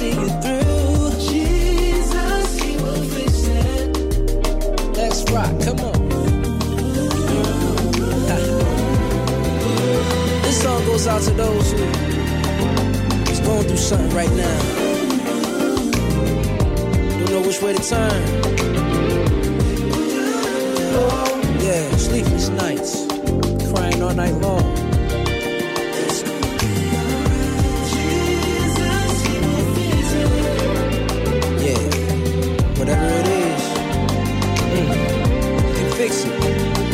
see you through. Jesus, he will fix it. Let's rock, come on. This song goes out to those who's going through something right now. Don't know which way to turn. Yeah, sleepless nights, crying all night long. Whatever it is, you can fix it.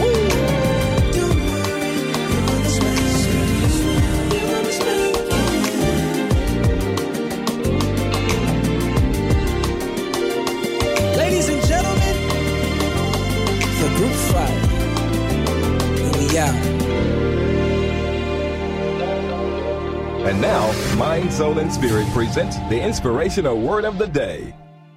Ladies and gentlemen, the Group 5, and we out. And now, Mind, Soul, and Spirit presents the Inspirational Word of the Day.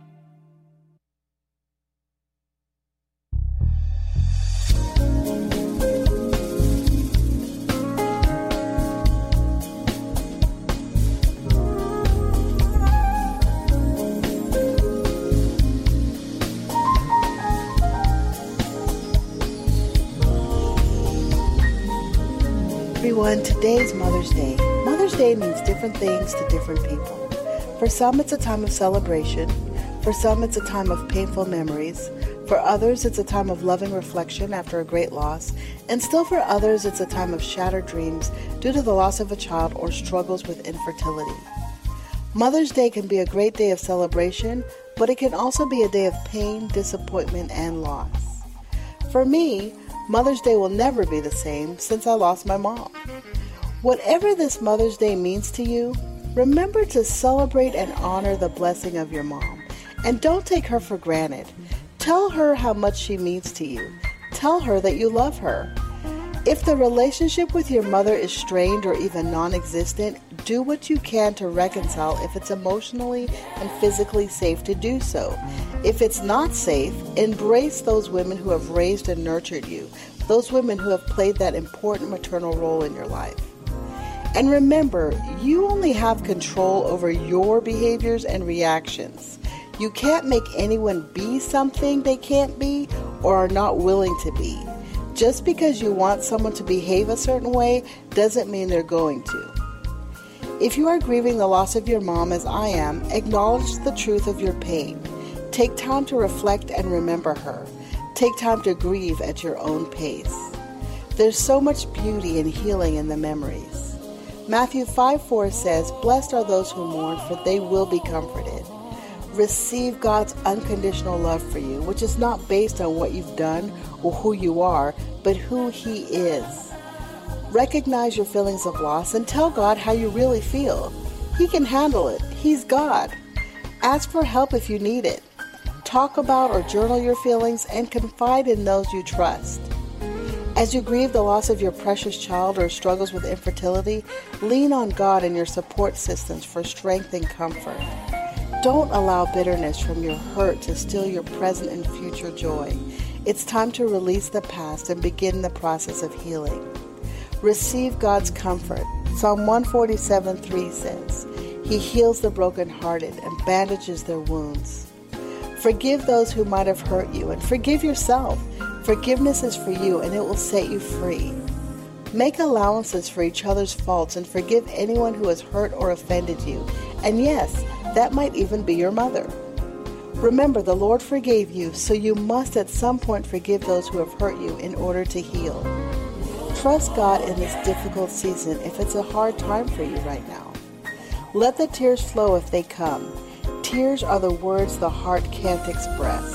Everyone, today's Mother's Day. Mother's Day means different things to different people. For some, it's a time of celebration. For some, it's a time of painful memories. For others, it's a time of loving reflection after a great loss. And still for others, it's a time of shattered dreams due to the loss of a child or struggles with infertility. Mother's Day can be a great day of celebration, but it can also be a day of pain, disappointment, and loss. For me, Mother's Day will never be the same since I lost my mom. Whatever this Mother's Day means to you, remember to celebrate and honor the blessing of your mom. And don't take her for granted. Tell her how much she means to you. Tell her that you love her. If the relationship with your mother is strained or even non-existent, do what you can to reconcile if it's emotionally and physically safe to do so. If it's not safe, embrace those women who have raised and nurtured you, those women who have played that important maternal role in your life. And remember, you only have control over your behaviors and reactions. You can't make anyone be something they can't be or are not willing to be. Just because you want someone to behave a certain way doesn't mean they're going to. If you are grieving the loss of your mom as I am, acknowledge the truth of your pain. Take time to reflect and remember her. Take time to grieve at your own pace. There's so much beauty and healing in the memories. Matthew 5:4 says, "Blessed are those who mourn, for they will be comforted." Receive God's unconditional love for you, which is not based on what you've done or who you are, but who He is. Recognize your feelings of loss and tell God how you really feel. He can handle it. He's God. Ask for help if you need it. Talk about or journal your feelings and confide in those you trust. As you grieve the loss of your precious child or struggles with infertility, lean on God and your support systems for strength and comfort. Don't allow bitterness from your hurt to steal your present and future joy. It's time to release the past and begin the process of healing. Receive God's comfort. Psalm 147:3 says, "He heals the brokenhearted and bandages their wounds." Forgive those who might have hurt you and forgive yourself. Forgiveness is for you and it will set you free. Make allowances for each other's faults and forgive anyone who has hurt or offended you. And yes, that might even be your mother. Remember, the Lord forgave you, so you must at some point forgive those who have hurt you in order to heal. Trust God in this difficult season if it's a hard time for you right now. Let the tears flow if they come. Tears are the words the heart can't express.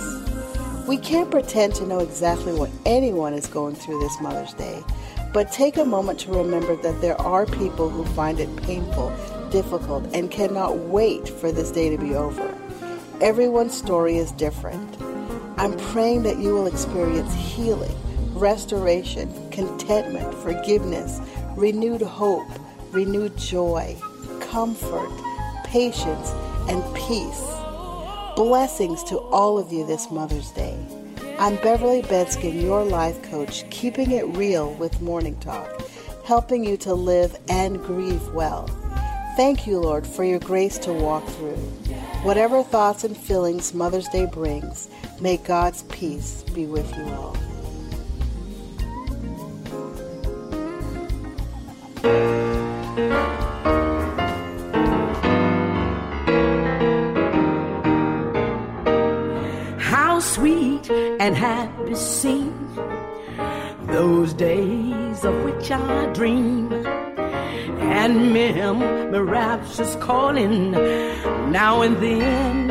We can't pretend to know exactly what anyone is going through this Mother's Day, but take a moment to remember that there are people who find it painful, difficult, and cannot wait for this day to be over. Everyone's story is different. I'm praying that you will experience healing, restoration, contentment, forgiveness, renewed hope, renewed joy, comfort, patience, and peace. Blessings to all of you this Mother's Day. I'm Beverly Bedskin, your life coach, keeping it real with Morning Talk, helping you to live and grieve well. Thank you, Lord, for your grace to walk through. Whatever thoughts and feelings Mother's Day brings, may God's peace be with you all. How sweet and happy seem those days of which I dream, and memory rapture's calling now and then,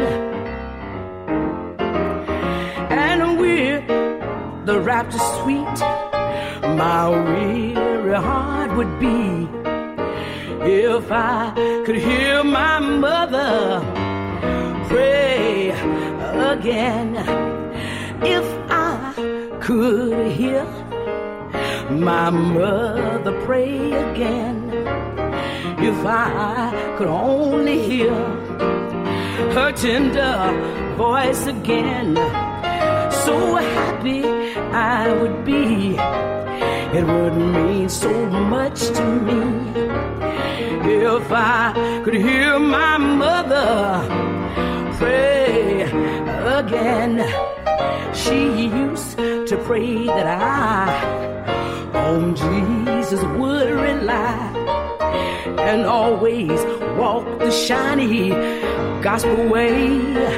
and with the rapture sweet, my weary heart would be if I could hear my mother pray again. If I could hear my mother pray again, if I could only hear her tender voice again, so happy I would be. It would mean so much to me if I could hear my mother pray again. She used to pray that I on Jesus would rely and always walk the shiny gospel way.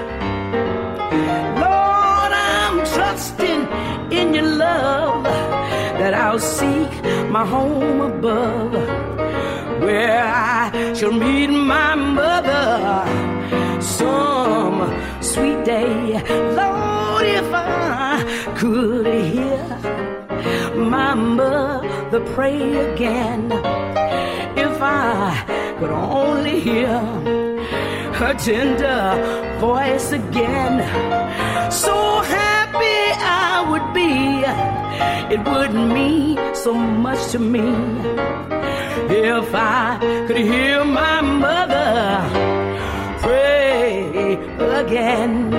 Lord, I'm trusting in your love that I'll seek my home above, where I shall meet my mother some sweet day. Lord, if I could hear my mother pray again, if I could only hear her tender voice again, so happy I would be. It would mean so much to me if I could hear my mother pray again.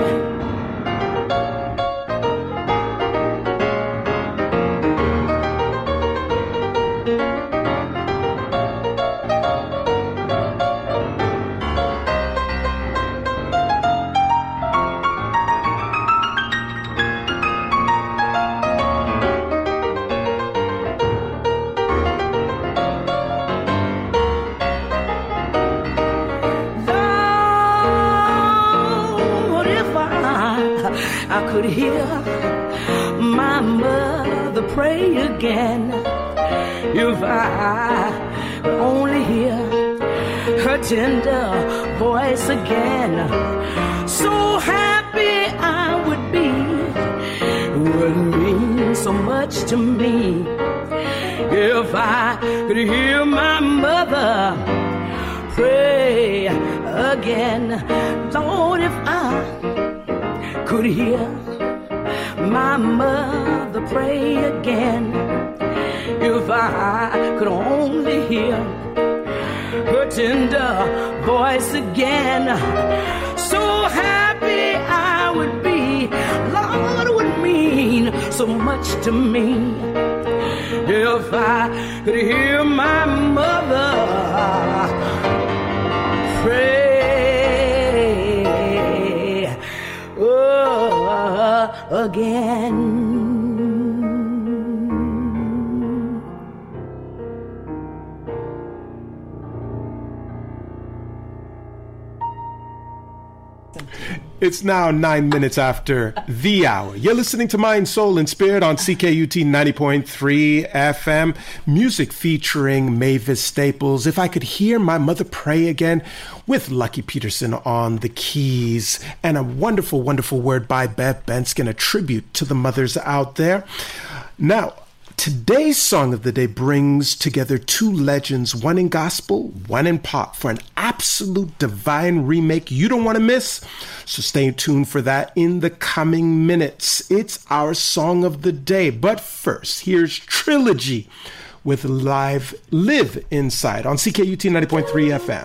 I could hear my mother pray again, if I could only hear her tender voice again, so happy I would be. It would mean so much to me if I could hear my mother pray again. Lord, if I could hear my mother pray again, if I could only hear her tender voice again, so happy I would be. Lord, it would mean so much to me if I could hear my mother pray again. It's now 9 minutes after the hour. You're listening to Mind, Soul, and Spirit on CKUT 90.3 FM. Music featuring Mavis Staples. If I Could Hear My Mother Pray Again, with Lucky Peterson on the keys. And a wonderful, wonderful word by Bev Benskin, a tribute to the mothers out there. Now, today's song of the day brings together two legends, one in gospel, one in pop, for an absolute divine remake you don't want to miss. So stay tuned for that in the coming minutes. It's our song of the day. But first, here's Trilogy with Live Inside on CKUT 90.3 FM.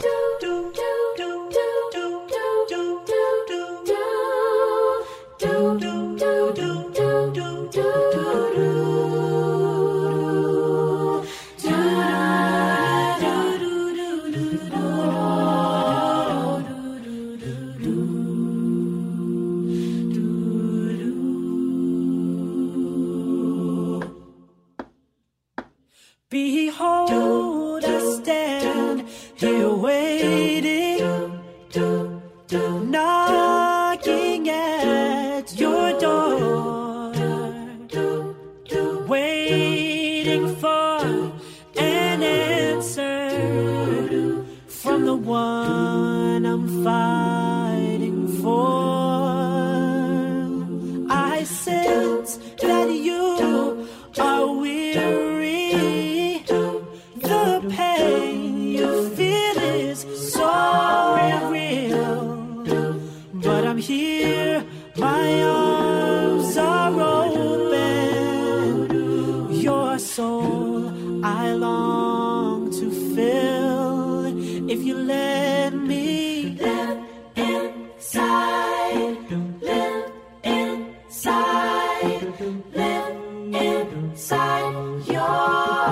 the one I'm fighting for. I sense that you are weary. The pain you feel is so real. But I'm here, my arms are open. Your soul I long to fill. If you let me live inside, live inside, live inside your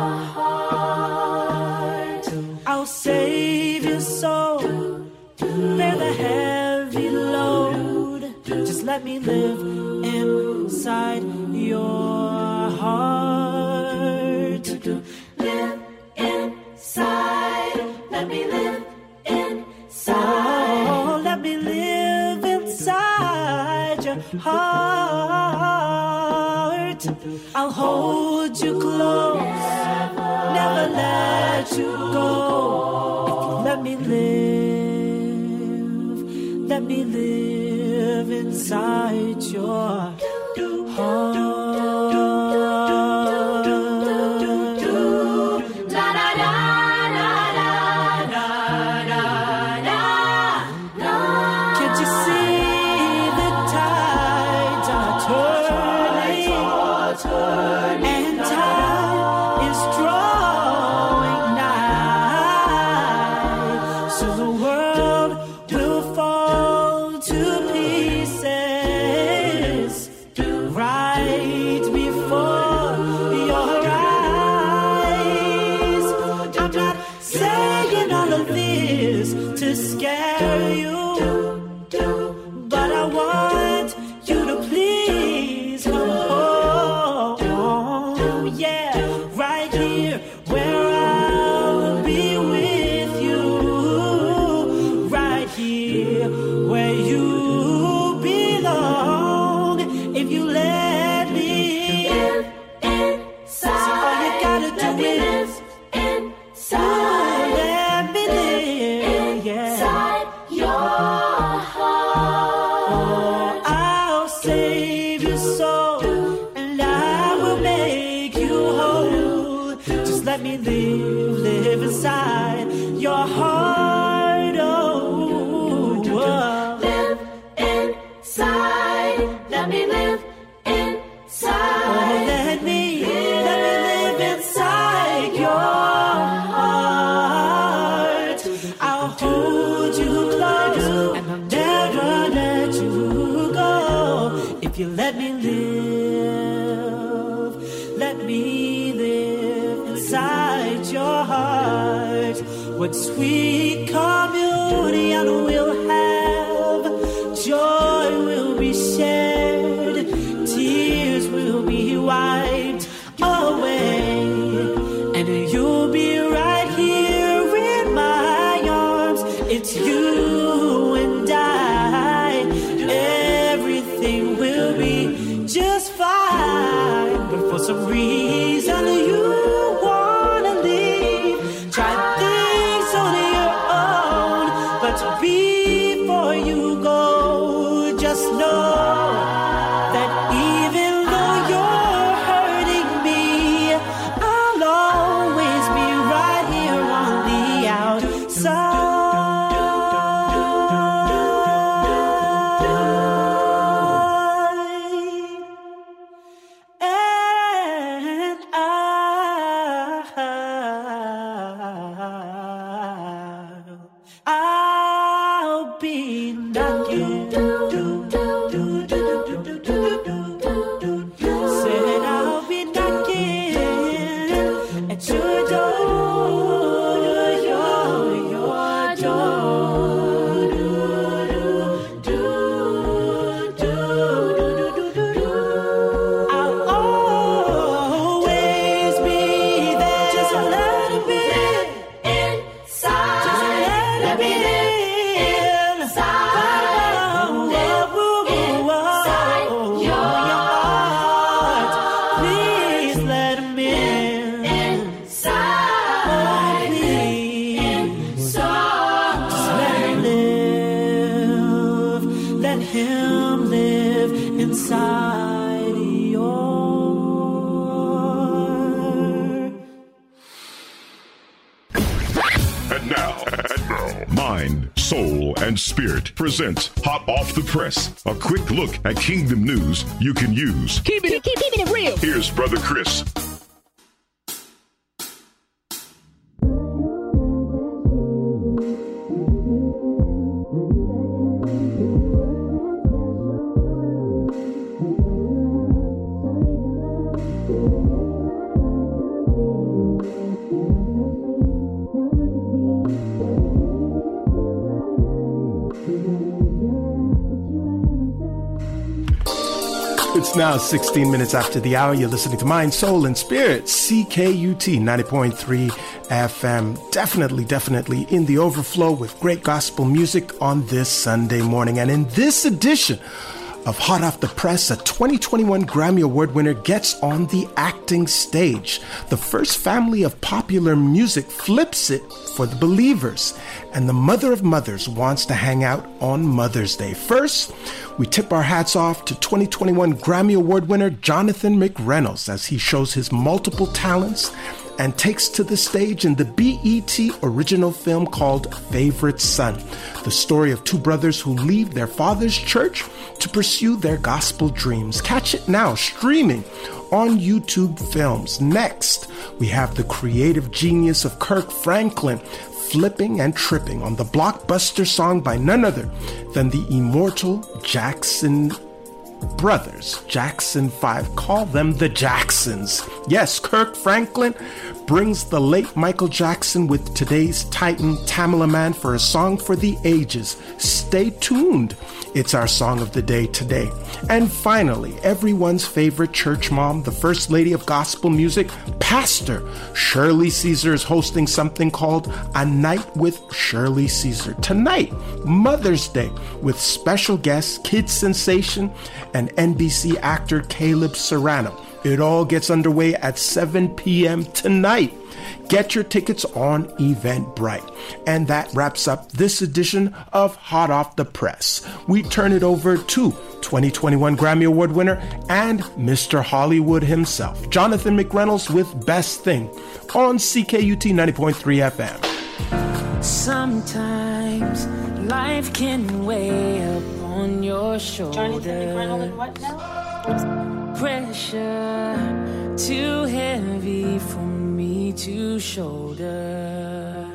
heart. I'll save your soul, bear the heavy load. Just let me live inside your heart. Live inside, let me live inside. Oh, let me live inside your heart. I'll hold you close, never let you go. If you let me live inside your heart. Can't you see the tides are turning, and time is drawing nigh, so the world will fall to pieces right before your eyes. I'm not saying all of this to scare you, but I want you to please come home. Yeah, right here where I'll be with you. Right here where you belong. If you let me live inside, so all you gotta do is inside. Let me live inside your heart. I'll save your soul and I will make you whole. Just let me live inside your heart. Oh, live inside. Let me live inside. Oh, let me live inside your heart. I'll hold you close and I'll never let you go. If you let me live inside your heart. What sweet communion we'll have. Joy will be shared, tears will be wiped away, and you'll be right here in my arms. It's you and I. Everything will be just fine, but for some reason you wanna leave. Try things on your own, but before you go, just know that even though you're hurting me, I'll always be right here on the outside. And I'll be knocking. Said I'll be knocking at your door, your door. I'll always be there. Just let me inside. Just let me inside. Inside your heart. Please let me inside. Oh, please. Inside. let him live inside your. And now, Mind, Soul, and Spirit presents Hot Off the Press, a quick look at Kingdom news you can use. Keep it real. Here's Brother Chris. It's now 16 minutes after the hour. You're listening to Mind, Soul, and Spirit, CKUT 90.3 FM. Definitely in the overflow with great gospel music on this Sunday morning. And in this edition of Hot Off the Press, a 2021 Grammy Award winner gets on the acting stage. The first family of popular music flips it for the believers. And the mother of mothers wants to hang out on Mother's Day. First, we tip our hats off to 2021 Grammy Award winner Jonathan McReynolds as he shows his multiple talents and takes to the stage in the BET original film called Favorite Son, the story of two brothers who leave their father's church to pursue their gospel dreams. Catch it now, streaming on YouTube Films. Next, we have the creative genius of Kirk Franklin flipping and tripping on the blockbuster song by none other than the immortal Jackson Brothers, Jackson 5. Call them the Jacksons. Yes, Kirk Franklin brings the late Michael Jackson with today's Titan Tamala Man for a song for the ages. Stay tuned. It's our song of the day today. And finally, everyone's favorite church mom, the First Lady of Gospel Music, Pastor Shirley Caesar, is hosting something called A Night with Shirley Caesar. Tonight, Mother's Day, with special guest, kid sensation, and NBC actor Caleb Serrano. It all gets underway at 7 p.m. tonight. Get your tickets on Eventbrite. And that wraps up this edition of Hot Off the Press. We turn it over to 2021 Grammy Award winner and Mr. Hollywood himself, Jonathan McReynolds, with Best Thing on CKUT 90.3 FM. Sometimes life can weigh upon your shoulder. Jonathan McReynolds, what now? Pressure too heavy for me to shoulder.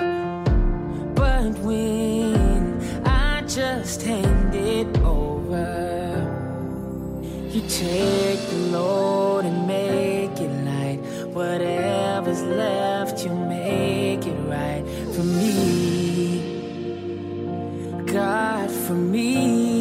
But when I just hand it over, you take the load and make it light. Whatever's left, you make it right for me, God, for me.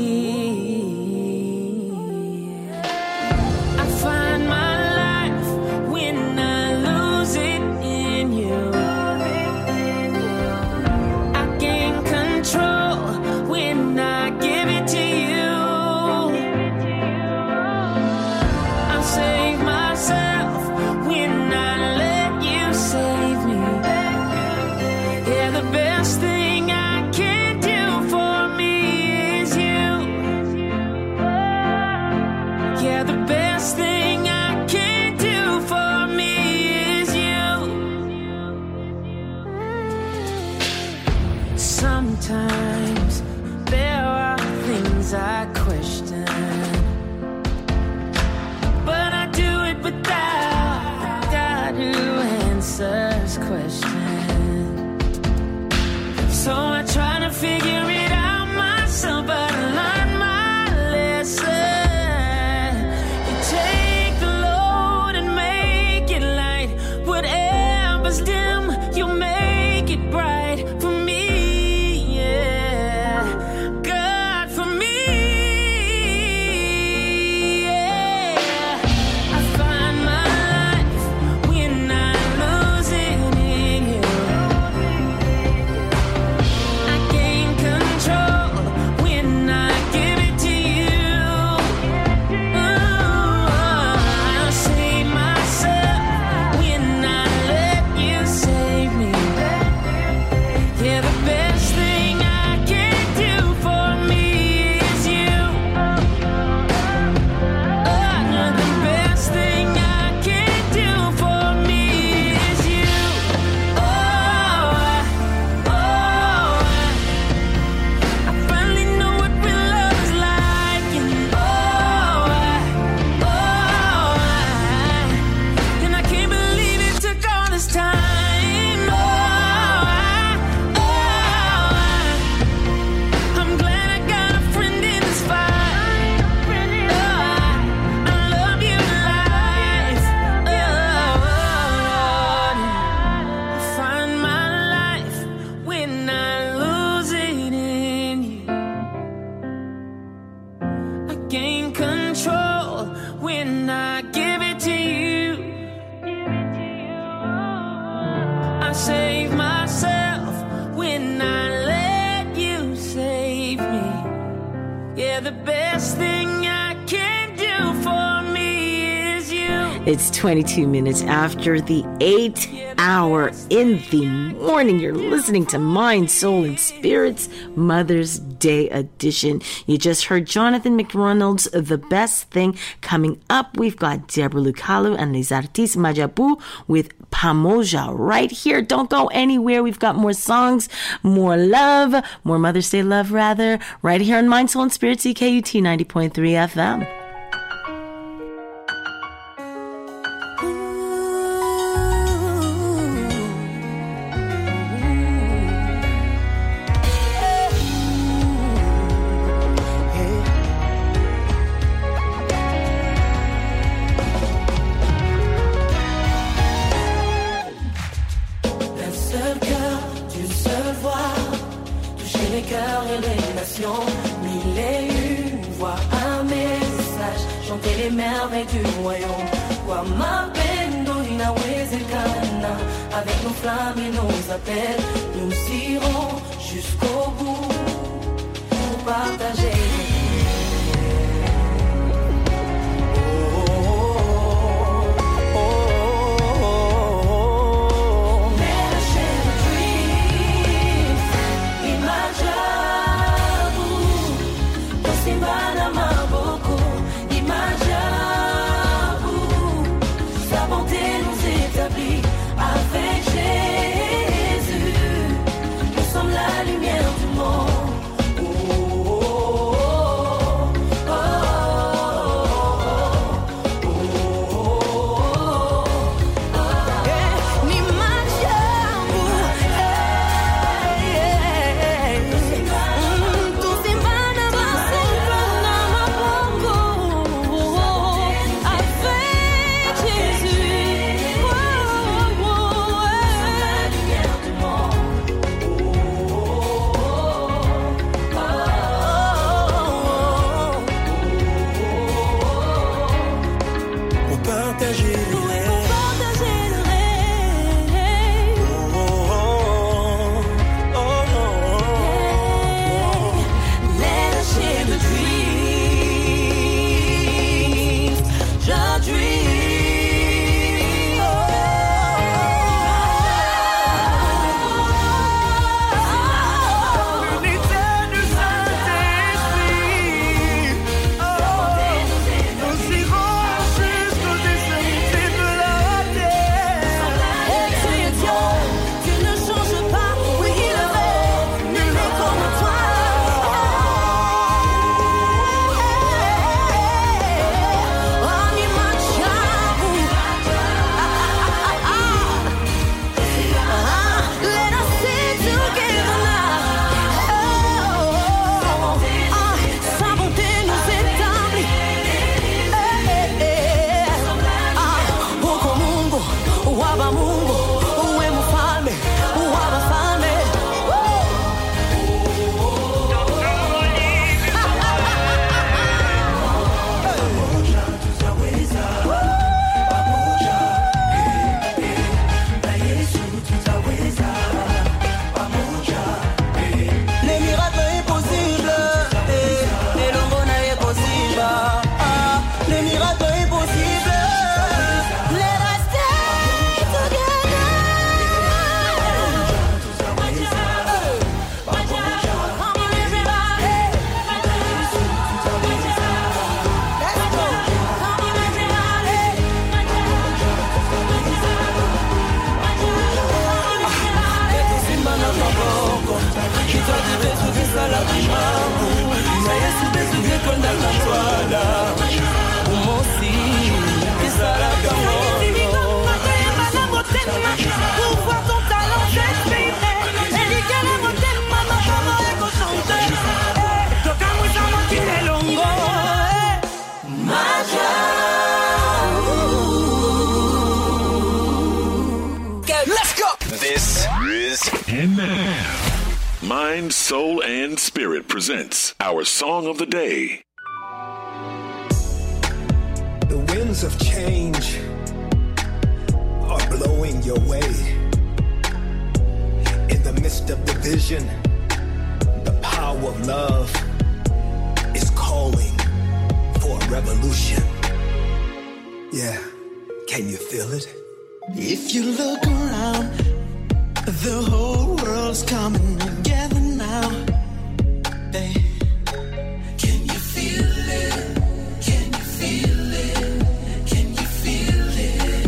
Sometimes there are things I question, but I do it without a God who answers questions. So I try to figure it out myself, but I learned my lesson. You take the load and make it light. Whatever's dim, you make it bright for me. God, for me. Yeah, the best thing I can do for me is you. It's 22 minutes after the 8th hour in the morning. You're listening to Mind, Soul, and Spirits Mother's Day edition. You just heard Jonathan McReynolds' The Best Thing. Coming up, we've got Deborah Lucalu and Les Artistes Majabu with Pamoja right here. Don't go anywhere. We've got more songs, more love, more Mother's Day love, rather, right here on Mind, Soul, and Spirits, CKUT 90.3 FM. Mille et une voix, un message, chanter les merveilles du royaume. Kwa mapendo inawezekana, avec nos flammes et nos appels, nous irons jusqu'au bout pour partager. And now, Mind, Soul, and Spirit presents our Song of the Day. The winds of change are blowing your way. In the midst of division, the power of love is calling. revolution. Yeah, can you feel it? If you look around, the whole world's coming together now. Hey. Can you feel it? Can you feel it? Can you feel it?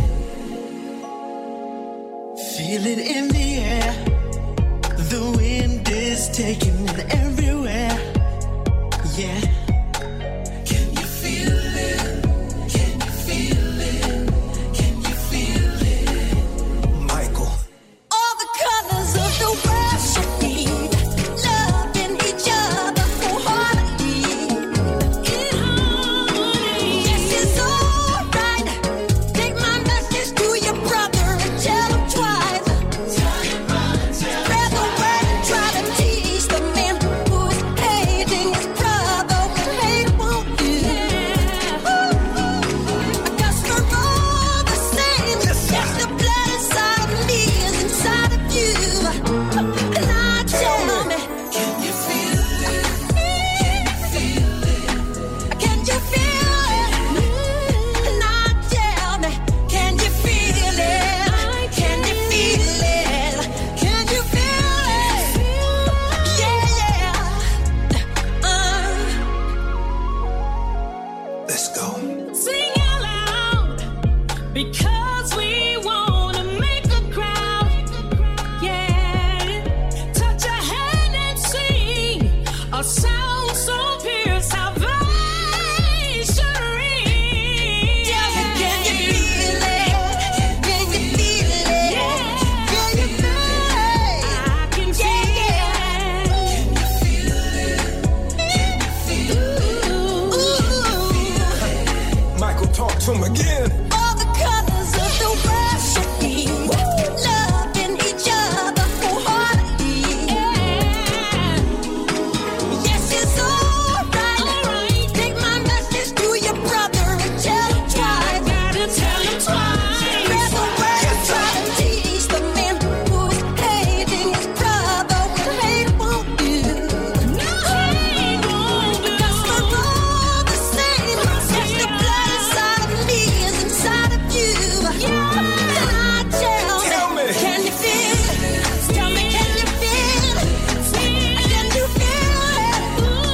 Feel it in the air. The wind is taking it everywhere. Yeah. Can you feel it? Can you feel it? Can you feel it? Michael. All the colors of the world should be loving each other wholeheartedly. In harmony. Yes, it's alright. Take my message to your brother and tell him twice. Spread the word and try to teach the man who's hating his brother what hate won't do. Because we're all the same. Yes, the blood inside of me is inside of you. And now tell me, can you feel it? Can you feel it? And now tell me, can you feel it? Can you feel it? Can you feel it? Yeah. Let's go. Sing out loud, because we wanna make a crowd. Yeah, touch a hand and sing a sound so pure, salvation ring. Can you feel it? Can you feel it? Can you feel it? I can feel it. Michael, talk to him again. All the colors of the world should be loving each other wholeheartedly. Yes, it's alright. Take my message to your brother and tell him twice. Spread the word and try to teach the man who's hating his brother what hate won't do. Because we're all the same. Yes, the blood inside of me is inside of you. And I tell me, can you feel it? Tell me, can you feel it? Can you feel it?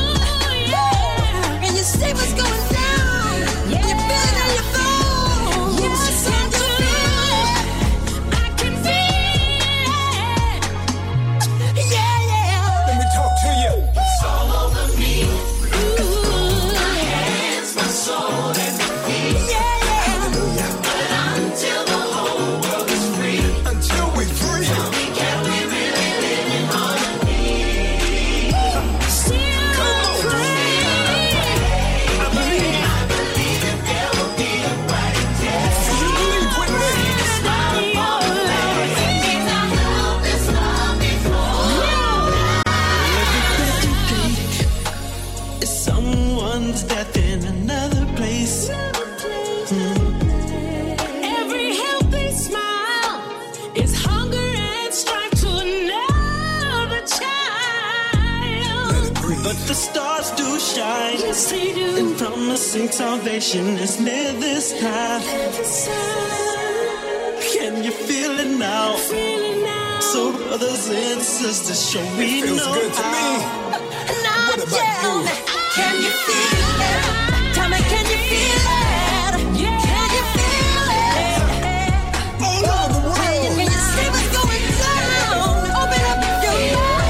Can you see what's going down? Can you feel it in your bones? Can you feel it? I can feel it. Yeah. Let me talk to you. It's all over me. My hands, my soul, and my feet. Yeah. Hallelujah. But until the whole world is free, Until we free. can we really live in harmony? Still pray. I believe that there will be a brighter day. You believe with me? It's not your love. It's not love that's loved before. It's someone's death in another place. Every healthy smile is hunger and strife to another child. But the stars do shine, yes, they do. And promising salvation is near this time. Can you feel it now? So brothers and sisters, show me Feels know good to me. how. Now What about tell you? me, can you feel it? Tell me, can you feel it? Can you feel it? All over the world. Can you see what's going down? Open up your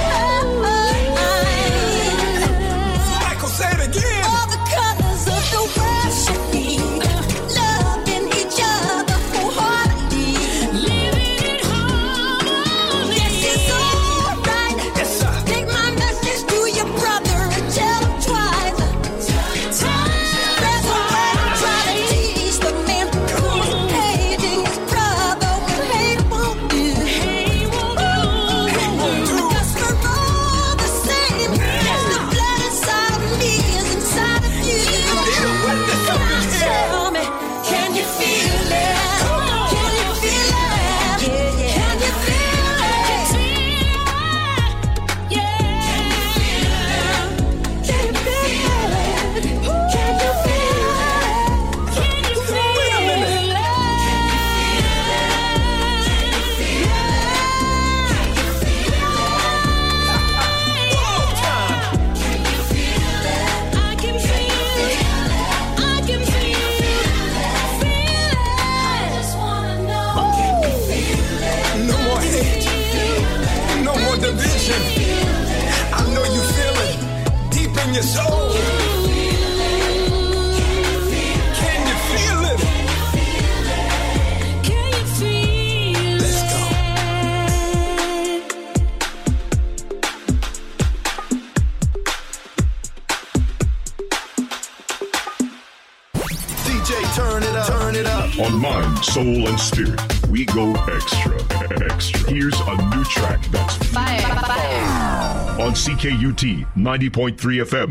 mind. Michael, say it again. All the colors of the world should be loving each other wholeheartedly. Living in harmony. Yes, it's alright. Yes, sir. Take my message to your soul. Can you feel it? Can you feel Let's go. DJ, turn it up, turn it up. On Mind, Soul, and Spirit, we go extra. Here's a new track that's Fire. on CKUT 90.3 FM.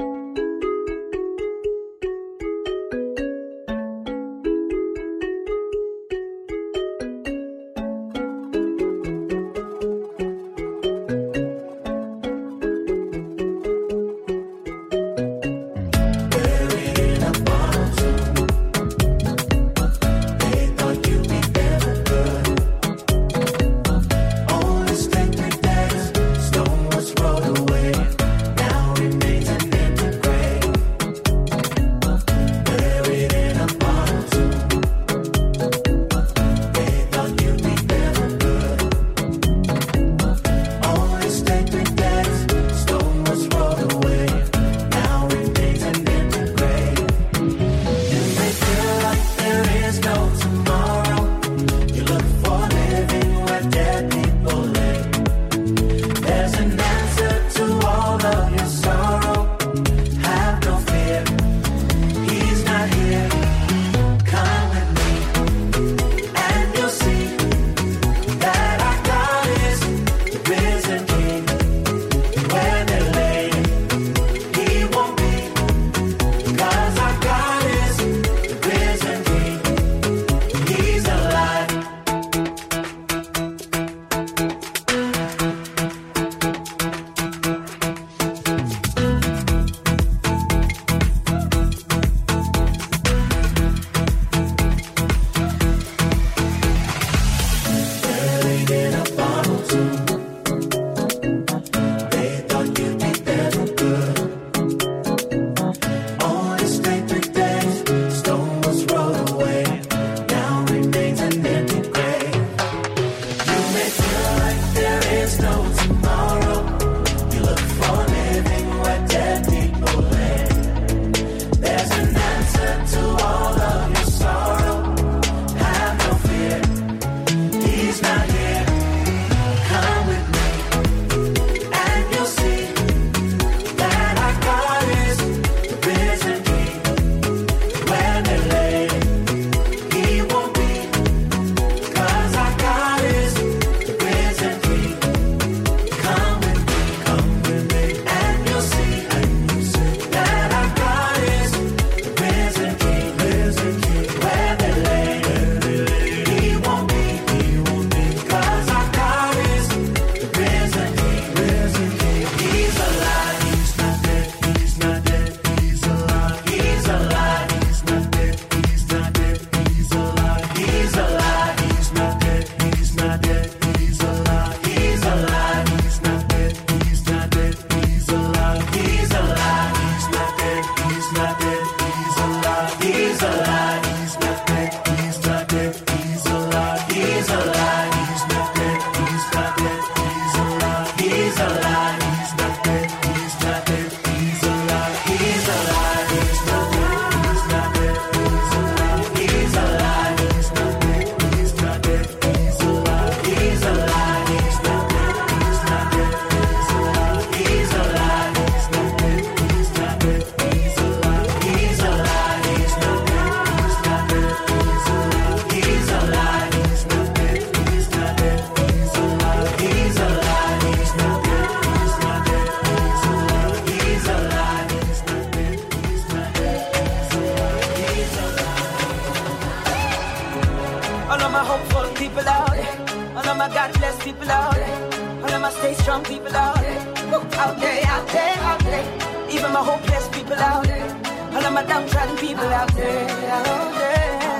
people out. All of my stay strong people out. Out there, out there, out there. Even my hopeless people out. All of my downtrodden people out there, out there.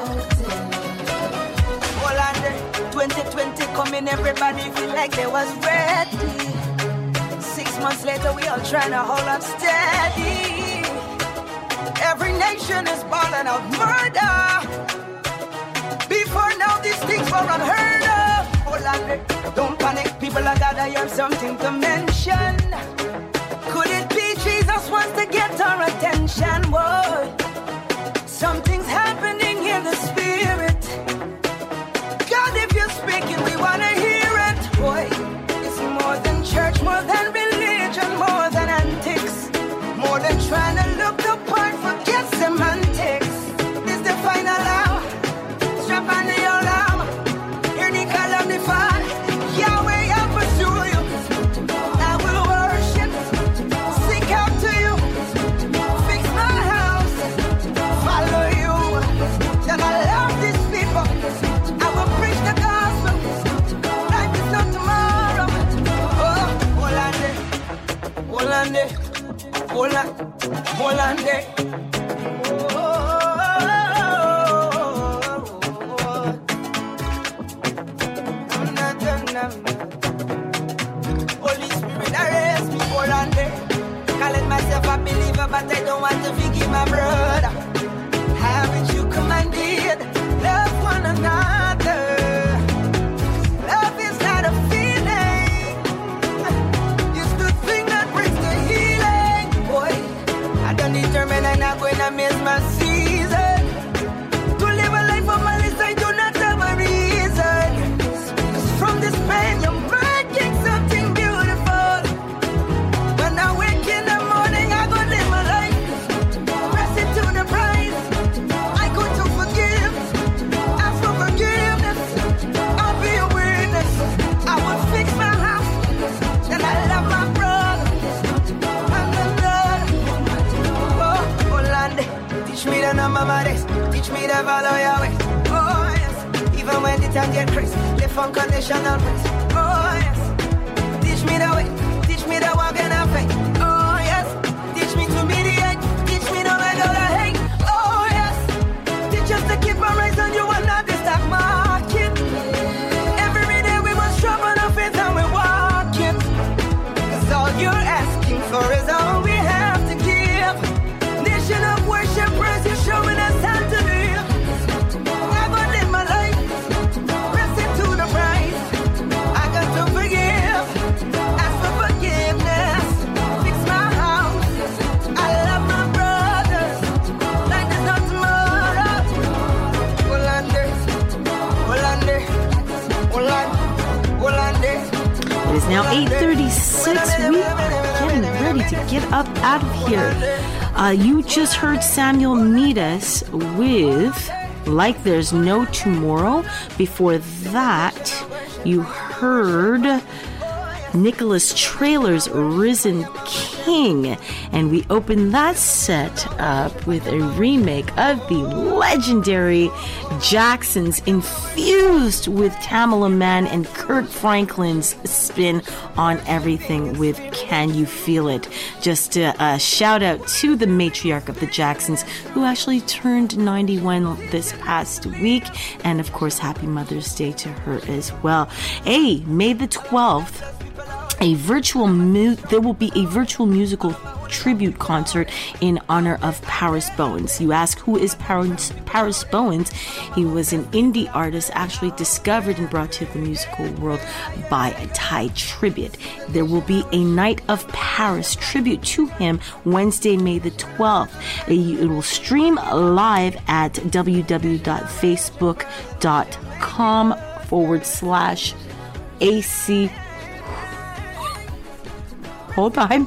All on there. 2020 coming, everybody feel like they was ready. 6 months later, we all trying to hold up steady. Every nation is balling out murder. Before now, these things were unheard of. Hold on there. Don't panic, people. I gotta hear something to mention. Could it be Jesus wants to hold on there. Holy Spirit, arrest me, hold on there. Calling myself a believer, but I don't want to forgive my brother. Haven't you commanded? Love one another. Love is not a feeling. It's the thing that brings the healing. Boy, I don't determine I'm not going to miss my season. To live a life of malice, I do not have a reason. 'Cause from this pain, you're making something beautiful. When I wake in the morning, I go live my life. Press it to the prize. I go to forgive. Ask for forgiveness. I'll be a witness. I will fix my house. And I love my brother. And the Lord. Oh, Holland. Teach me to know my mother. Teach me to follow your way. Oh, yes. Even when the time get crazy. Live unconditional praise. Oh, yes. Teach me the way. Teach me to walk in a faith. Oh, yes. Teach me to mediate. Teach me to let go the hate. Oh, yes. Teach us to keep our eyes on you and not the stock market. Every day we must sharpen our faith and we walk it. 'Cause all you're asking for is all we have to give. Nation of worship, praise you, showing us how to live. I got live my life. Press it to the prize. I got to forgive. Ask for forgiveness. Fix my house. I love my brothers. Like there's no tomorrow. Hollander. Hollander. Hollander. It is now 8:36. We are getting ready to get up out of here. You just heard Samuel meet us with Like There's No Tomorrow. Before that, you heard Nicholas Trailer's Risen King. And we opened that set up with a remake of the legendary Jacksons, infused with Tamala Mann and Kirk Franklin's spin on everything with Can You Feel It? Just a shout out to the matriarch of the Jacksons, who actually turned 91 this past week. And of course, happy Mother's Day to her as well. Hey, May the 12th, there will be a virtual musical tribute concert in honor of Paris Bowens. You ask, who is Paris Bowens? He was an indie artist actually discovered and brought to the musical world by Thai Tribute. There will be a Night of Paris tribute to him Wednesday, May the 12th. It will stream live at www.facebook.com/AC. Hold on.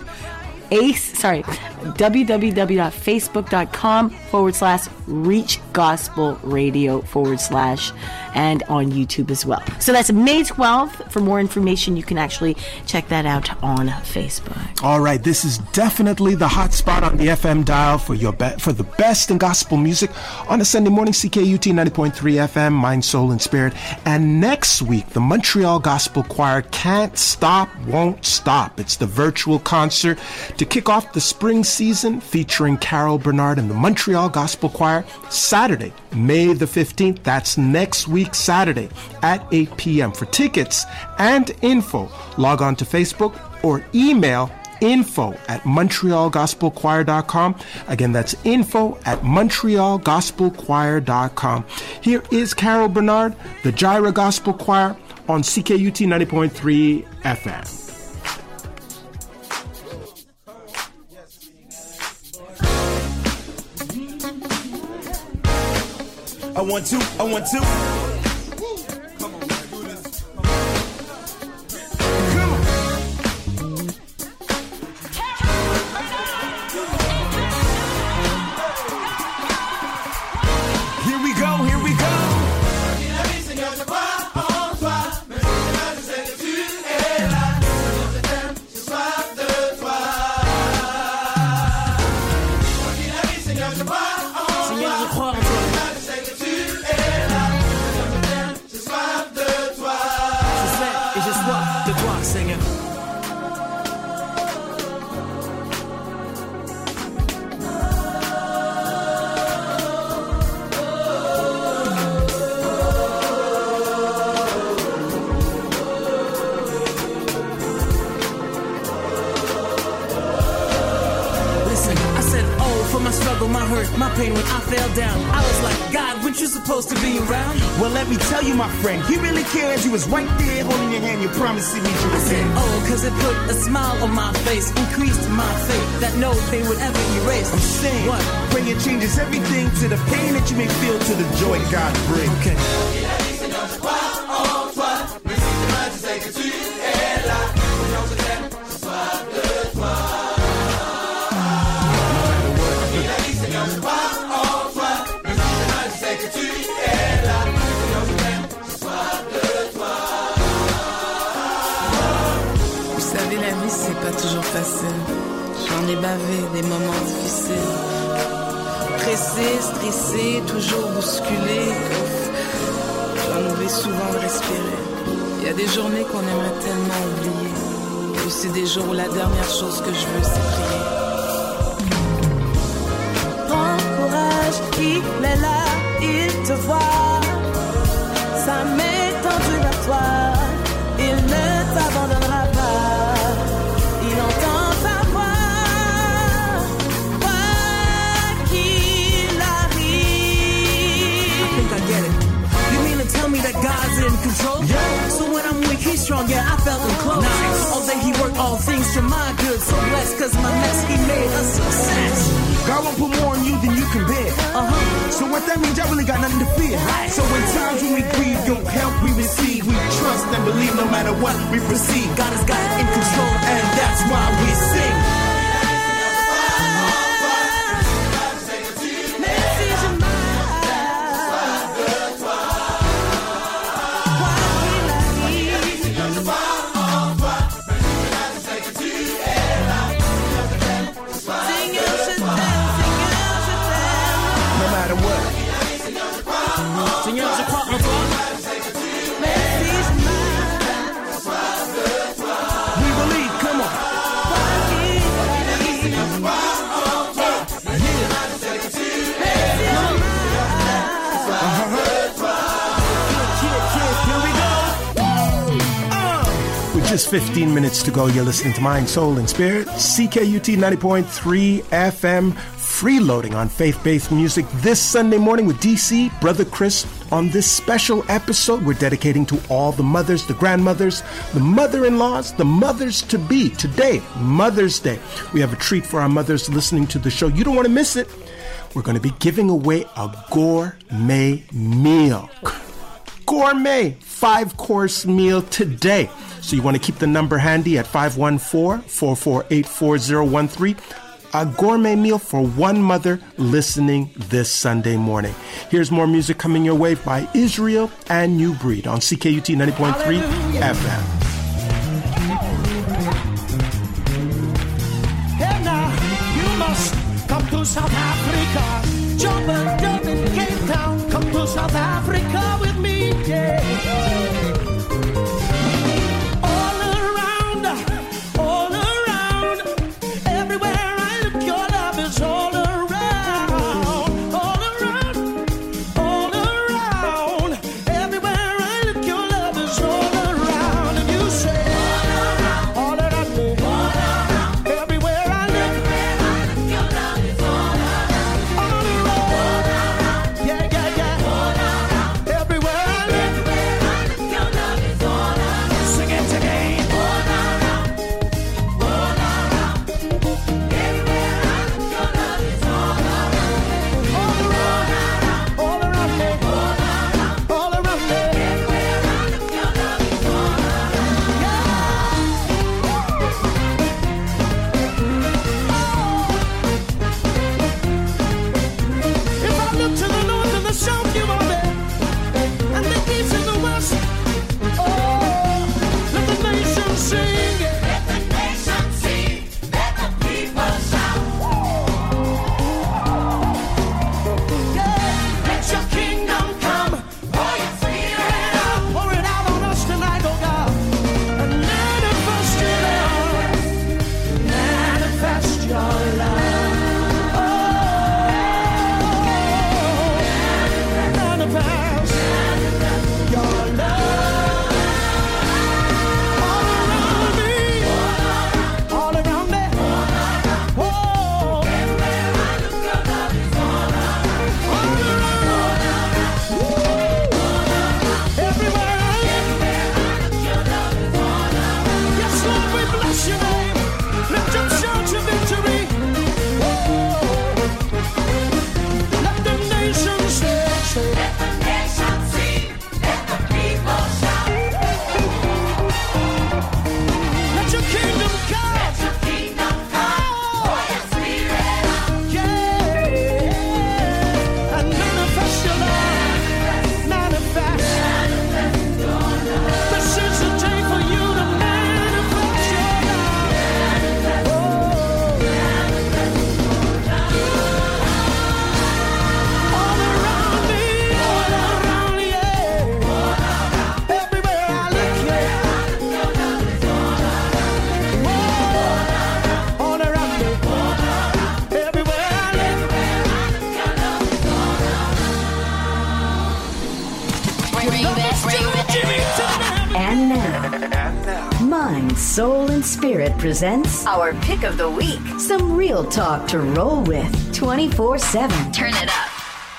www.facebook.com/Reach Gospel Radio / and on YouTube as well. So that's May 12th. For more information, you can actually check that out on Facebook. All right, this is definitely the hot spot on the FM dial for the best in gospel music on a Sunday morning. CKUT 90.3 FM, Mind, Soul, and Spirit. And next week, the Montreal Gospel Choir Can't Stop, Won't Stop. It's the virtual concert to kick off the spring season, featuring Carol Bernard and the Montreal Gospel Choir, Saturday, May the 15th. That's next week, Saturday at 8 p.m. For tickets and info, log on to Facebook or email info@montrealgospelchoir.com. Again, that's info@montrealgospelchoir.com. Here is Carol Bernard, the Jireh Gospel Choir on CKUT 90.3 FM. I want to. Here we go. for my struggle, my hurt, my pain when I fell down. I was like, God, weren't you supposed to be around? Well, let me tell you, my friend, he really cares. He was right there holding your hand. You promised to meet you I said, oh, cause it put a smile on my face, increased my faith that no pain would ever erase. I'm saying, what? Praying changes everything, to the pain that you may feel, to the joy God brings. Okay. C'est pas toujours facile. J'en ai bavé des moments difficiles. Pressé, stressé, toujours bousculé. J'en oublie souvent de respirer. Il y a des journées qu'on aimerait tellement oublier. Aussi des jours où la dernière chose que je veux, c'est prier. Prends courage, il est là, il te voit. Sa main tendue vers toi, il ne t'abandonnera pas. Il entend ta voix, quoi qu'il arrive. I think I get it. You mean to tell me that God's in control? Yeah. So when I'm weak, he's strong, yeah, I felt him close. Nice. All day he worked all things for my good. So blessed, cause my mess he made a success. God won't put more on you than you can bear. So what that means, I really got nothing to fear. Right. So in times when we grieve, your help we receive. We trust and believe no matter what we proceed. God has got it in control, and that's why we sing. Just 15 minutes to go. You're listening to Mind, Soul, and Spirit. CKUT 90.3 FM. Freeloading on faith-based music this Sunday morning with DC, Brother Chris. On this special episode, we're dedicating to all the mothers, the grandmothers, the mother-in-laws, the mothers-to-be. Today, Mother's Day. We have a treat for our mothers listening to the show. You don't want to miss it. We're going to be giving away a gourmet meal. Gourmet 5-course meal today. So you want to keep the number handy at 514-448-4013. A gourmet meal for one mother listening this Sunday morning. Here's more music coming your way by Israel and New Breed on CKUT 90.3 FM. Hey now, you must come to South Africa. Jump in Cape Town. Come to South Africa with me, yeah. Soul and Spirit presents our Pick of the Week. Some real talk to roll with 24/7. Turn it up.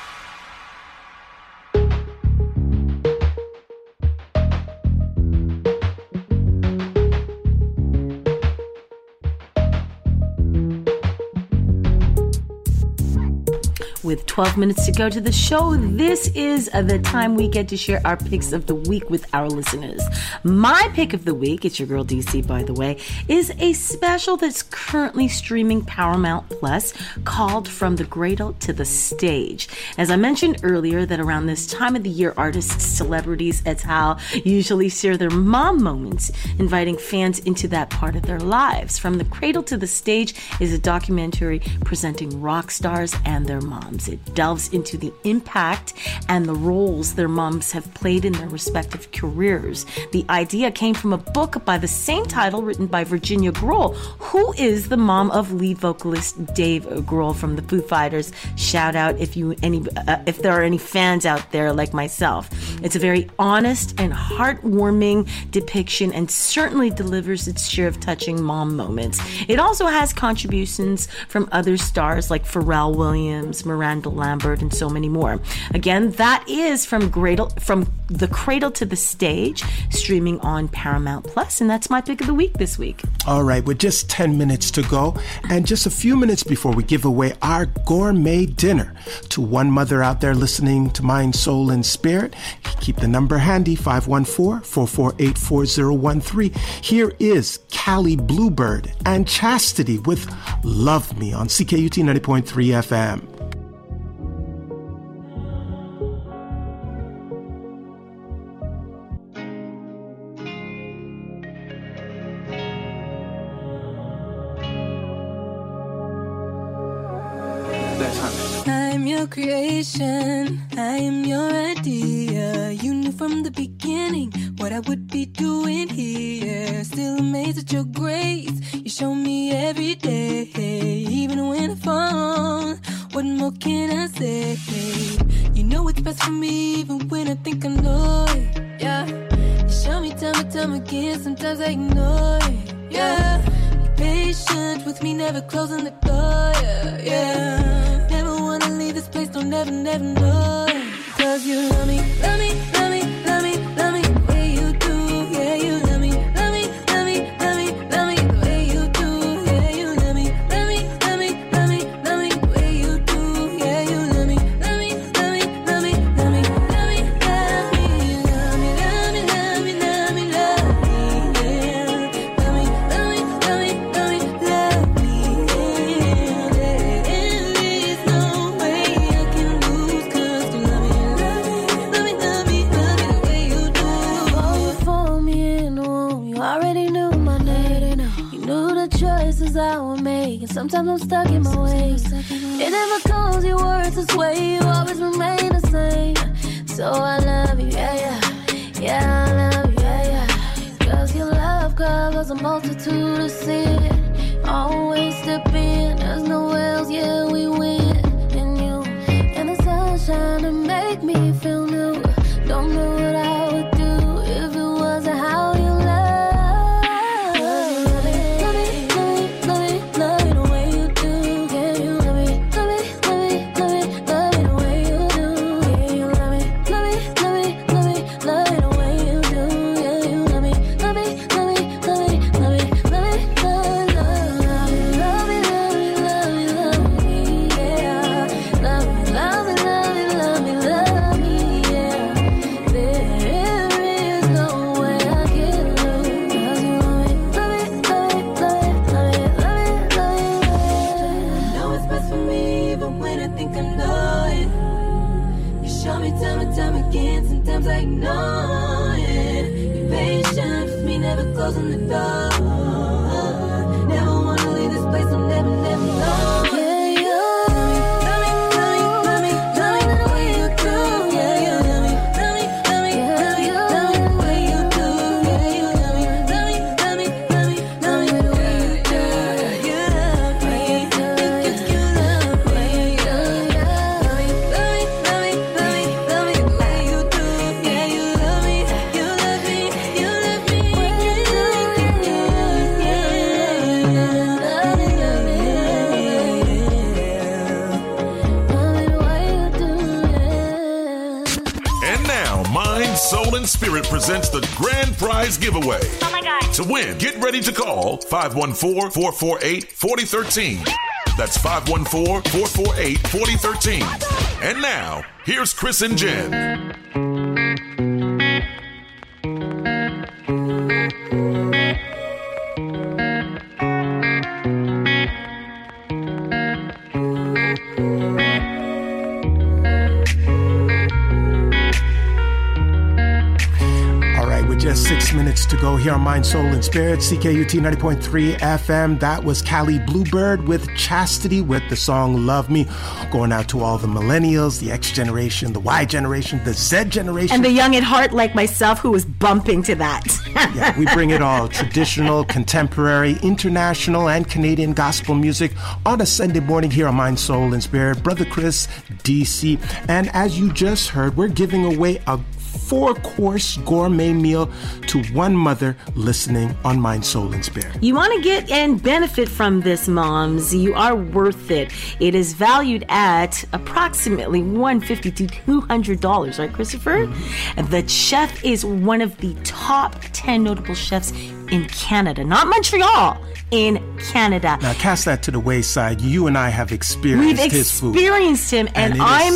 With 12 minutes to go to the show, this is the time we get to share our picks of the week with our listeners. My pick of the week, it's your girl DC, by the way, is a special that's currently streaming Paramount Plus called From the Cradle to the Stage. As I mentioned earlier, that around this time of the year, artists, celebrities, et al. Usually share their mom moments, inviting fans into that part of their lives. From the Cradle to the Stage is a documentary presenting rock stars and their moms. It delves into the impact and the roles their moms have played in their respective careers. The idea came from a book by the same title written by Virginia Grohl, who is the mom of lead vocalist Dave Grohl from the Foo Fighters. Shout out if there are any fans out there like myself. It's a very honest and heartwarming depiction and certainly delivers its share of touching mom moments. It also has contributions from other stars like Pharrell Williams, Miranda Lambert, and so many more. Again, that is From the Cradle to the Stage, streaming on Paramount Plus, and that's my pick of the week this week. All right, with just 10 minutes to go, and just a few minutes before we give away our gourmet dinner to one mother out there listening to Mind, Soul, and Spirit, keep the number handy, 514-448-4013. Here is Callie Bluebird and Chastity with Love Me on CKUT 90.3 FM. I'm your creation, I am your idea. You knew from the beginning what I would be doing here. Still amazed at your grace, you show me every day. Even when I fall, what more can I say? You know what's best for me, even when I think I know it. Yeah, you show me time and time again, sometimes I ignore it. Yeah, you're patient with me, never closing the door. Yeah, never wanna leave this place, don't never know. Cause you love me, love me, love me, love me, love me the way you do. Yeah, you love me, love me, love me, love me, love me the way you do. Yeah, you love me, love me, love me, love me, love me the way you do. Yeah, you love me, love me, love me, love me, love me, love me, love me, love me, love me, love me, love me, love me, yeah. Love me, love me, love me, love me, love me, yeah. And there's no way I can lose, cause you love me, love me, love me, love me, love me the way you do. Before me in the womb, you already knew my name. You knew the choices I would make, and sometimes I'm stuck in my ways. It never comes your words this way, you always remain the same. So I love you, yeah, yeah, yeah, I love you, yeah, yeah. Cause your love covers a multitude of sin. Always step in, there's no else, yeah, we win. And you, and the sunshine to make me feel new. Don't know what I would do if it wasn't how you love. Love me, love me, love me, love me the way you do. Yeah, you love me, love me, love me, love me, love me the way you do. Yeah, you love me, love me, love me, love me, love me the way you do. Yeah, you love me, love me, love me, love me, love me, love me, love me, love me, love me, yeah. Love me, love me, love me, love me, love me, yeah. There is no way I can lose. Cause you love me, love me, love me, love me, love me, love me, love me. I know it's best for me, even when I think I know it. You show me time and time again, sometimes I ignore it. You're patient with me, never closing the door. Never wanna leave this place, I'll never know. Yeah, you Love me, love me, love me, love me the way you do. Yeah, you love me, love me, love me, love me, love me the way you do. Yeah, you love me, love me, love me, love me, love me the way you do. You love me, you love me, love me, love me, love me, love me the way you do. Yeah, you love me, you love me, you love me, you love me. Soul and Spirit presents the grand prize giveaway. Oh my God. To win, get ready to call 514-448-4013. That's 514-448-4013. And now, here's Chris and Jen. Just 6 minutes to go here on Mind, Soul, and Spirit, CKUT 90.3 FM. That was Callie Bluebird with Chastity with the song Love Me. Going out to all the millennials, the X generation, the Y generation, the Z generation. And the young at heart like myself who was bumping to that. Yeah, we bring it all. Traditional, contemporary, international, and Canadian gospel music on a Sunday morning here on Mind, Soul, and Spirit. Brother Chris, DC. And as you just heard, we're giving away a 4-course gourmet meal to one mother listening on Mind, Soul, and Spirit. You want to get and benefit from this, moms. You are worth it. It is valued at approximately $150 to $200, right, Christopher? Mm-hmm. And the chef is one of the top 10 notable chefs in Canada, not Montreal, in Canada. Now cast that to the wayside. You and I have experienced his food. We've experienced him, and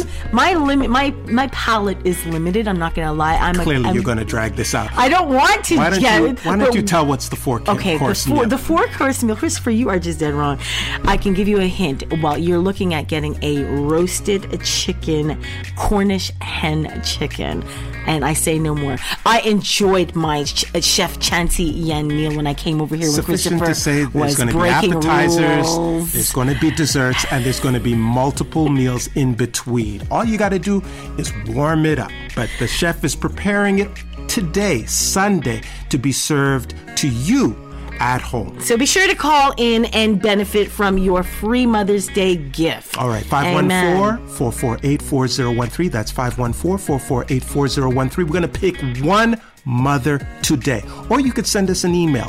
my palate is limited. I'm not going to lie. Clearly, you're going to drag this out. I don't want to. Why don't you tell what's the four-course meal? The 4-course meal, Christopher, you are just dead wrong. I can give you a hint. While you're looking at getting a roasted chicken, Cornish hen chicken. And I say no more. I enjoyed my Chef Chancy Yan meal when I came over here with Christopher. Sufficient to say there's going to be appetizers, there's going to be desserts, and there's going to be multiple meals in between. All you got to do is warm it up. But the chef is preparing it today, Sunday, to be served to you at home. So be sure to call in and benefit from your free Mother's Day gift. All right, 514-448-4013. That's 514-448-4013. We're going to pick one mother today. Or you could send us an email,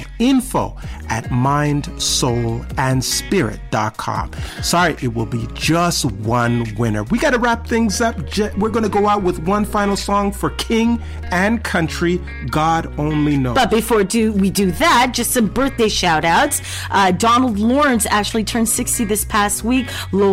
info@mindsoulandspirit.com. Sorry, it will be just one winner. We got to wrap things up. We're going to go out with one final song for King and Country, God Only Knows. But before we do that, just some birthday shout outs. Donald Lawrence actually turned 60 this past week.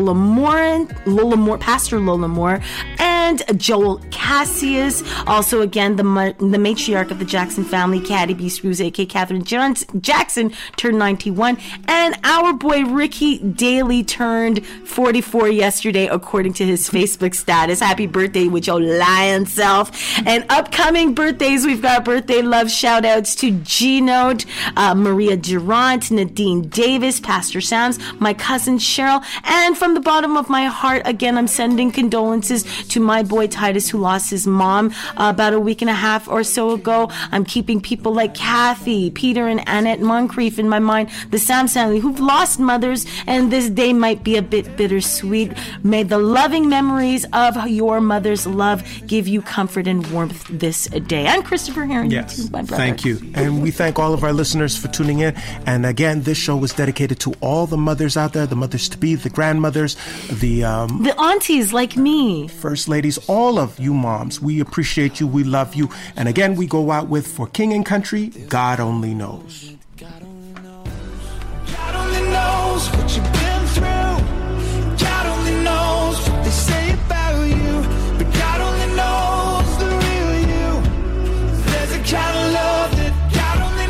Pastor Lola Moore, and Joel Cassius. Also, again, the matriarch of the Jackson family, Caddy B. Screws, a.k.a. Catherine Jackson, turned 91. And our boy Ricky Daly turned 44 yesterday, according to his Facebook status. Happy birthday with your lion self. And upcoming birthdays, we've got birthday love shout outs to Gino, Maria Durant, Nadine Davis, Pastor Sams, my cousin Cheryl. And from the bottom of my heart, again, I'm sending condolences to my boy Titus, who lost his mom about a week and a half or so ago. I'm keeping people like Kathy, Peter, and Annette Moncrief in my mind, the Sams family, who've lost mothers, and this day might be a bit bittersweet. May the loving memories of your mother's love give you comfort and warmth this day. I'm Christopher Heron. Yes, my brother. Thank you. And we thank all of our listeners for tuning in. And again, this show was dedicated to all the mothers out there, the mothers-to-be, the grandmothers, the aunties like me, first ladies, all of you moms. We appreciate you. We love you. And again, we go out with, for King and Country, God Only Knows. God only knows what you've been through. God only knows what they say about you. But God only knows the real you. There's a kind of love that God only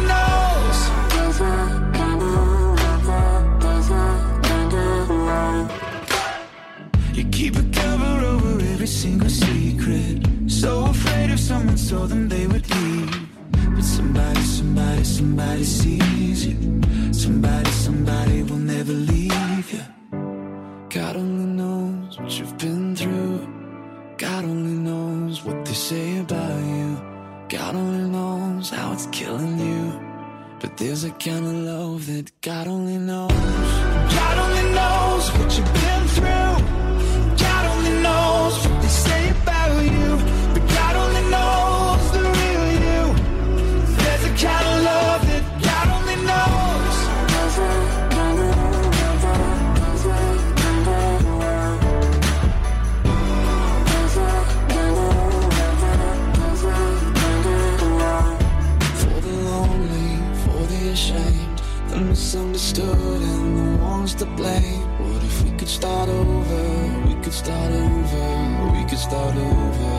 knows. You keep a cover over every single secret. So afraid if someone saw them they would leave. But somebody sees you. Somebody will never leave you. God only knows what you've been through. God only knows what they say about you. God only knows how it's killing you. But there's a kind of love that God only knows. God only knows what you've been through. God only knows what they say about you. But God only knows the real you. There's a kind of love that God only knows. start over, we could start over, we could start over.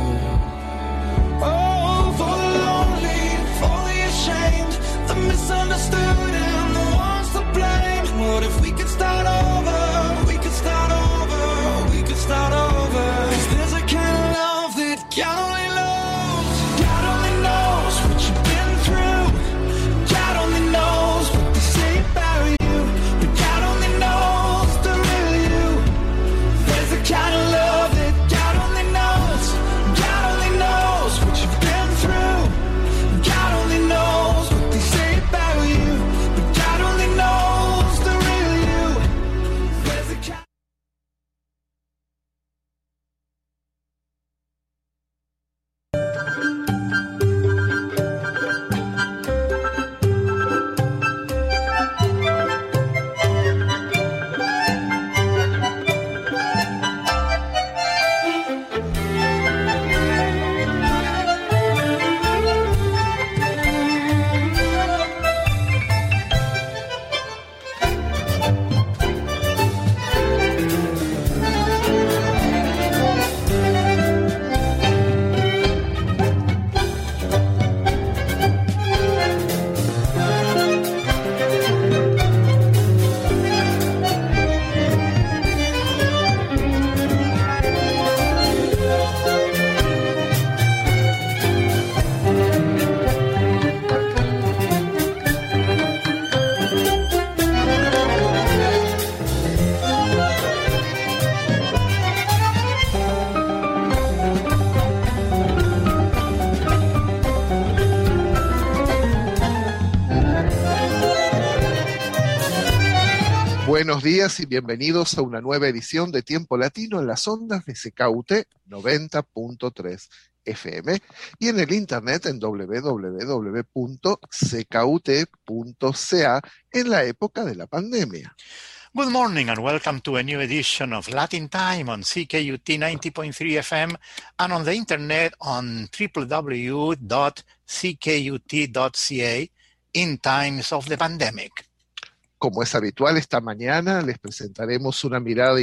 Oh, for the lonely, for the ashamed, the misunderstood and the ones to blame. What if we could start over, we could start over, we could start over. 'Cause there's a kind of love that God only knows. God only knows what you've been through. God only knows what they say about you. But God only knows the real you. There's a kind of love that God only knows. God only knows what you've been through. God only knows what they say about you. But God only knows the real you. There's a kind. Buenos días y bienvenidos a una nueva edición de Tiempo Latino en las ondas de CKUT 90.3 FM y en el internet en www.ckut.ca en la época de la pandemia. Good morning and welcome to a new edition of Latin Time on CKUT 90.3 FM and on the internet on www.ckut.ca in times of the pandemic. Como es habitual, esta mañana les presentaremos una mirada